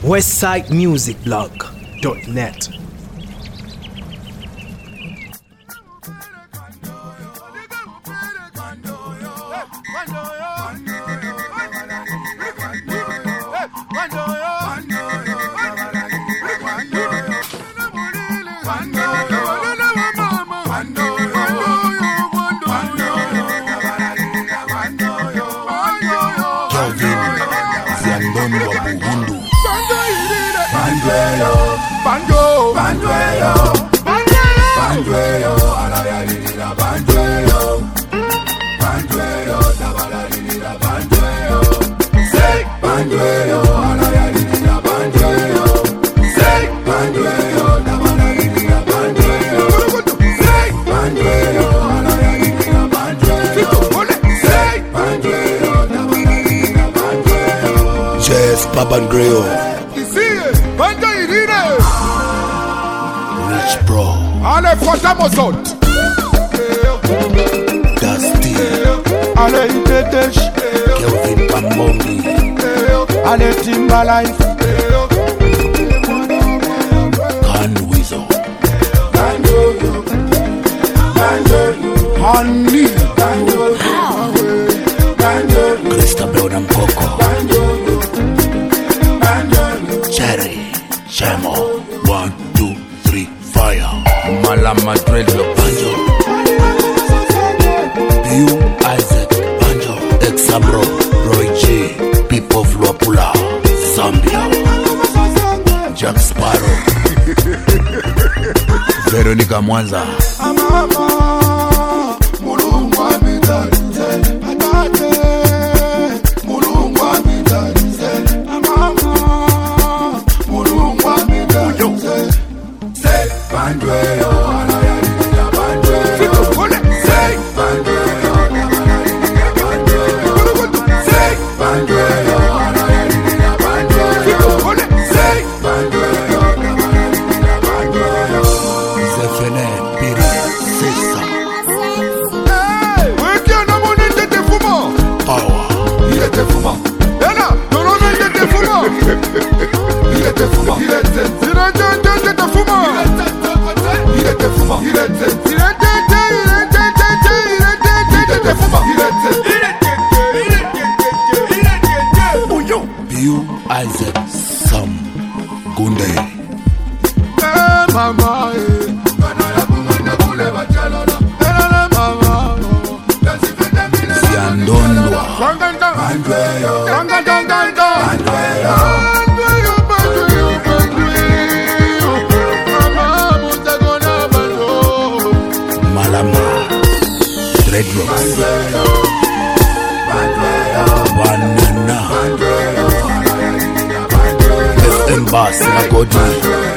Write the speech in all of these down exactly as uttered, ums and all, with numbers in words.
westside music blog dot net. Banjo, banjo, banjo, alayalila banjo, banjo, tabalalila banjo, say banjo, alayalila banjo, say banjo, tabalalila banjo, say banjo, alayalila banjo, say banjo, tabalalila banjo. Jazz Papandreou. Rich Bro, Allez, frottamons autres. Dusty, Allez, Itetesh. Kelvin Kamongi, Allez, Timberlife. Khan Weasel, Honey. Christabel Namkoko, Cherry, Chemo, one, two, three, fire, Malama Dreadlo, Banjo, Biu Isaac, Banjo, Exabro, Roy G, People of Luapula, Zambia, Jack Sparrow, Veronica Mwanza, Biu Isaac, Sam Gunde, Mama, Siandondwa, Malama, Dreadlocks, Banana, S M Bass, Nagodi,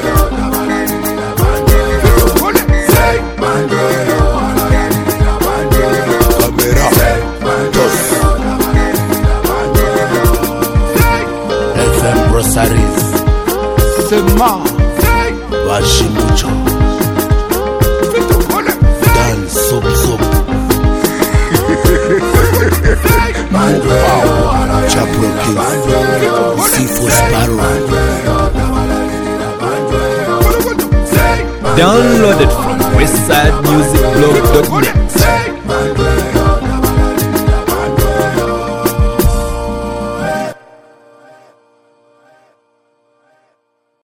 Camera, Dos, F M Groceries, Sema, Bashimucho, Dan Soup Soup, Pow, Chapel Kids, Seafood Sparrow. Downloaded from westside music blog dot net.